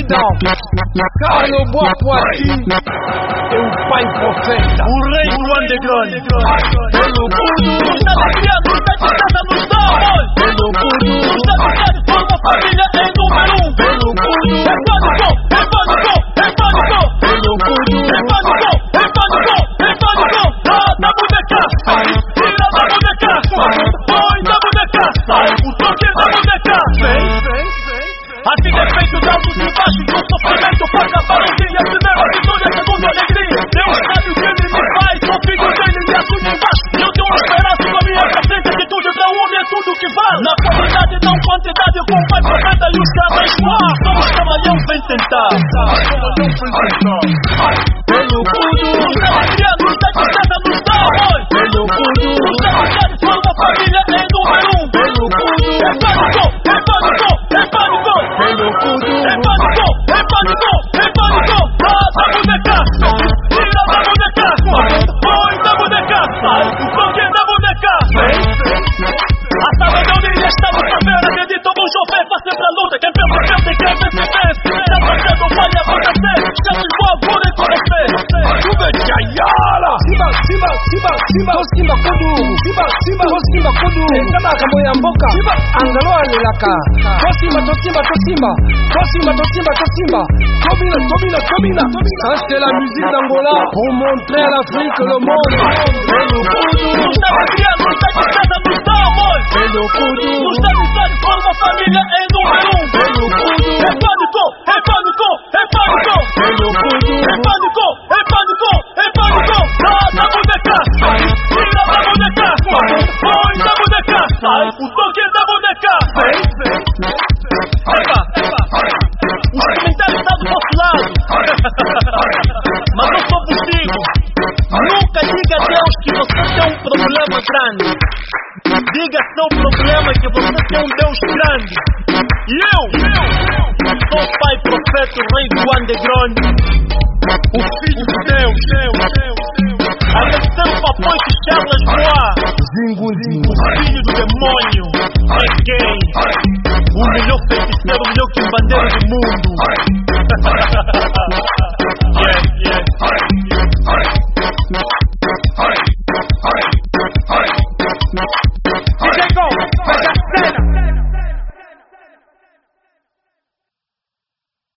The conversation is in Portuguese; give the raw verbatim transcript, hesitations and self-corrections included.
Então, Carlos Boa Poiti é o pai profeta, o rei do underground. Pelo mundo, nos dá alegria, nos dá tristeza, nos dá amor. Pelo mundo, nos dá amizade, forma família em número um. Pelo mundo, é pânico, é pânico, é pânico. Pelo mundo, é pânico, é pânico, é pânico. Ah, da boneca, tira da boneca, põe da boneca, sai o toque da boneca. Vem, vem, vem. Assim é feito de altos e baixos, do sofrimento passa para o dia. Primeira vitória, segunda alegria. Deus sabe o que ele me faz, sou filho dele, me assume embaixo. E eu tenho uma esperança com a minha presente atitude pra um homem é tudo que vale. Na qualidade, não quantidade, com o pai profeta e os caras voar. Somos camalhão, vem tentar. Camalhão, vem tentar. Pelo mundo, nos dá alegria, nos dá tristeza, nos dá amor. Pelo mundo, nos dá amizade, forma família em número um. Pelo mundo, é pânico, é pânico, é pânico. Pelo mundo, é pânico, é pânico, é pânico. Ah, da boneca, tira da boneca, põe da boneca, sai o toque da boneca. A sala de onde estamos a ver, acredito, vou chover, fazer pra luta. Quem pensa, pensa, quem vence, vence. Já fazendo, vai acontecer, já se voa, por isso você. Chuva de Ayala, Simba, Simba, Simba, Simba, Simba, Kodu, Simba, Simba, Simba, Kodu, Simba, Kamoya Mboka, Angalo Alelaka, Simba, Simba, Simba, Simba, Simba, Simba, Tobina, Tobina, Tobina, ça c'est la musique d'Angola pour montrer à l'Afrique le monde. Pelo mundo, nos dá alegria, nos dá tristeza, nos dá amor. Pelo mundo, nos dá amizade, forma família em número um. Pelo mundo, é pânico, é pânico, é pânico. Pelo mundo, é pânico, é pânico, é pânico. Ah, da boneca, tira da boneca, põe da boneca, sai o toque da boneca. Vem, vem. Epa, epa. Os comentários estão do nosso lado. Mas eu só vos digo, nunca diga a Deus que você tem um problema grande. Diga seu problema que você tem um Deus grande. E eu, eu sou o pai profeta, o rei do underground, o filho de Deus, a terceiro papai que Charles Bois, Zinguzinho, o filho do demônio, é gay, o melhor feiticeiro, o melhor quimbandeiro do mundo.